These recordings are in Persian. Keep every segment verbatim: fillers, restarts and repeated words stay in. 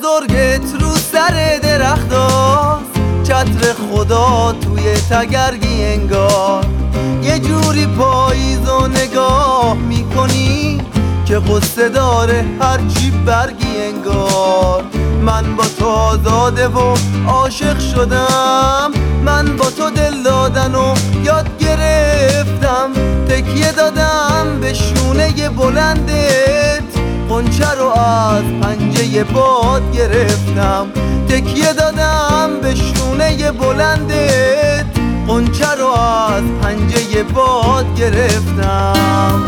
بزرگت رو سر درختاست، چتر خدا توی تگرگی انگار. یه جوری پاییز و نگاه میکنی که قصه داره هرچی برگی انگار. من با تو آزاده و عاشق شدم، من با تو دل دادن و یاد گرفتم. تکیه دادم به شونه بلندت، غنچه رو از پنجه باد گرفتم. تکیه دادم به شونه بلندت، غنچه رو از پنجه باد گرفتم.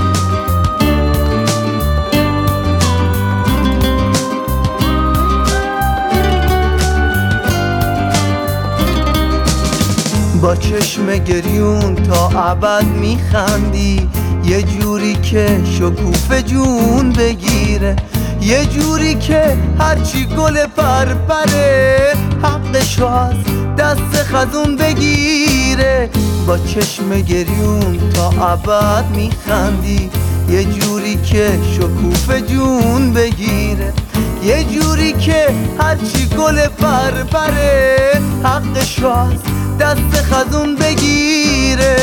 با چشم گریون تا ابد میخندی، یه جوری که شکوفه جون بگیره، یه جوری که هرچی گل پرپره حقشو از دست خزون بگیره. با چشم گریون تا ابد میخندی، یه جوری که شکوفه جون بگیره، یه جوری که هرچی گل پرپره حقشو از دست خزون بگیره.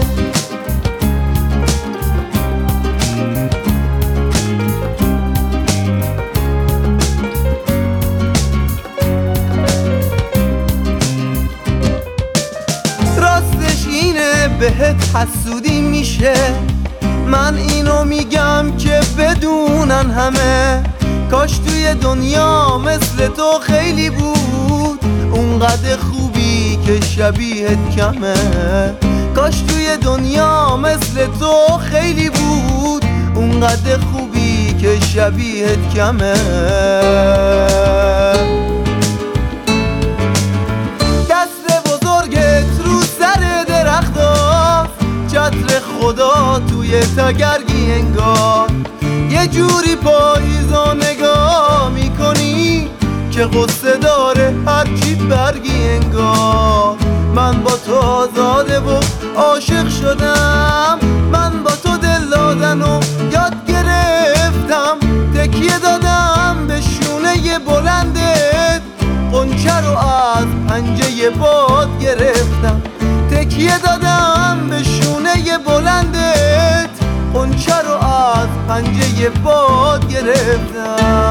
راستش اینه بهت حسودی میشه، من اینو میگم که بدونن همه. کاش توی دنیا مثل تو خیلی بود، اونقدر خوبی که شبیهت کمه. کاش توی دنیا مثل تو خیلی بود، اونقدر خوبی که شبیهت کمه. دست بزرگت رو سر درختاست، چتر خدا توی تگرگی انگار. یه جوری پاییز و نگاه میکنی که قصه داره هرچی برگی انگار. من با تو آزاده و عاشق شدم، من با تو دل دادن و یاد گرفتم. تکیه دادم به شونه بلندت، غنچه رو از پنجه باد گرفتم. تکیه دادم به شونه بلندت، غنچه رو از پنجه باد گرفتم.